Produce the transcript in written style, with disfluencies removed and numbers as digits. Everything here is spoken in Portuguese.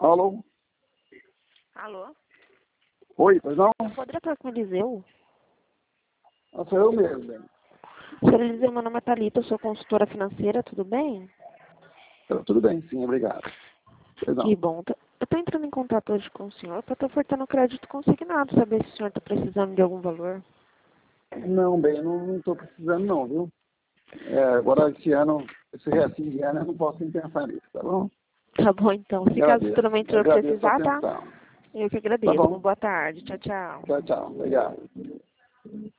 Alô? Alô? Oi, pois não? Poderia falar com o Eliseu? Sou eu mesmo, bem. Senhor Eliseu, meu nome é Thalita, eu sou consultora financeira, tudo bem? Tudo bem, sim, obrigado. Pois Que não. bom. Eu estou entrando em contato hoje com o senhor para estar ofertando crédito consignado, saber se o senhor está precisando de algum valor. Não, bem, não estou precisando não, viu? Agora esse ano, esse restinho de ano, eu não posso nem pensar nisso, tá bom? Tá bom, então. Se caso futuramente o senhor Agradeço a precisar, tá? atenção. Eu que Tá agradeço. Uma bom. boa tarde. Tchau, tchau. Tchau, tchau. Obrigado.